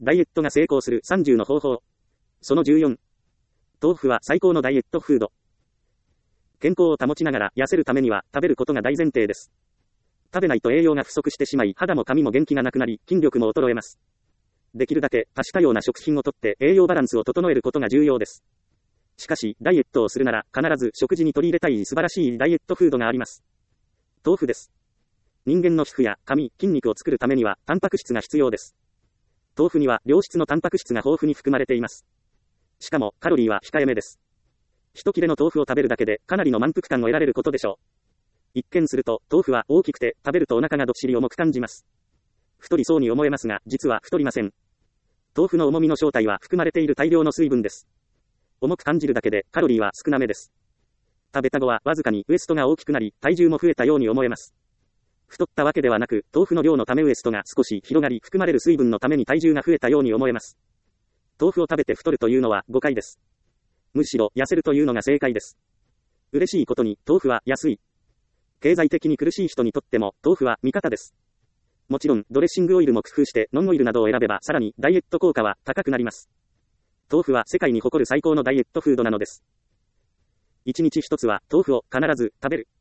ダイエットが成功する30の方法。その14。豆腐は最高のダイエットフード。健康を保ちながら痩せるためには食べることが大前提です。食べないと栄養が不足してしまい、肌も髪も元気がなくなり、筋力も衰えます。できるだけ多種多様な食品をとって栄養バランスを整えることが重要です。しかし、ダイエットをするなら必ず食事に取り入れたい素晴らしいダイエットフードがあります。豆腐です。人間の皮膚や髪、筋肉を作るためにはタンパク質が必要です。豆腐には良質のタンパク質が豊富に含まれています。しかもカロリーは控えめです。一切れの豆腐を食べるだけでかなりの満腹感を得られることでしょう。一見すると豆腐は大きくて食べるとお腹がどっしり重く感じます。太りそうに思えますが実は太りません。豆腐の重みの正体は含まれている大量の水分です。重く感じるだけでカロリーは少なめです。食べた後はわずかにウエストが大きくなり体重も増えたように思えます。太ったわけではなく豆腐の量のためウエストが少し広がり含まれる水分のために体重が増えたように思えます。豆腐を食べて太るというのは誤解です。むしろ痩せるというのが正解です。嬉しいことに豆腐は安い。経済的に苦しい人にとっても豆腐は味方です。もちろんドレッシングオイルも工夫してノンオイルなどを選べばさらにダイエット効果は高くなります。豆腐は世界に誇る最高のダイエットフードなのです。1日1つは豆腐を必ず食べる。